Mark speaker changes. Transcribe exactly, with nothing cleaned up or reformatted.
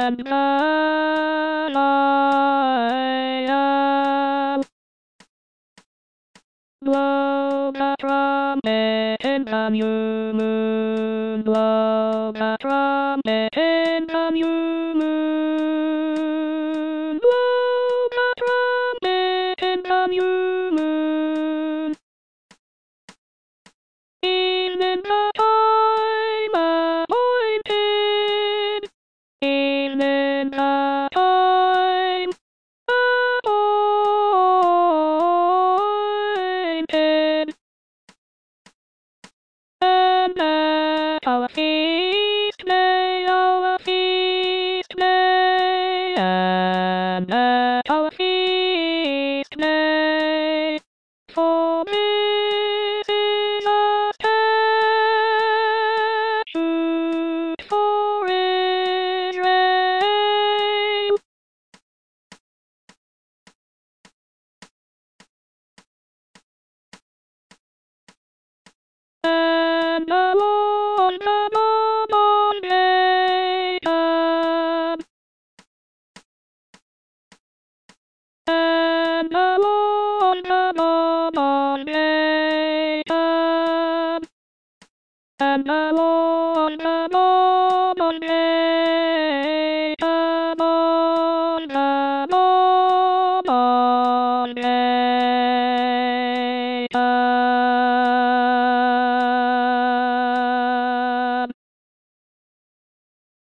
Speaker 1: and I blow the trumpet in the new moon, blow the trumpet in the new moon, blow the trumpet in the new moon. Evening the time appointed, evening the time appointed, and at our feast day, our feast day, and at our feast day, for this is a statute for Israel. And the Lord above on Jacob, and the Lord above on Jacob, and the Lord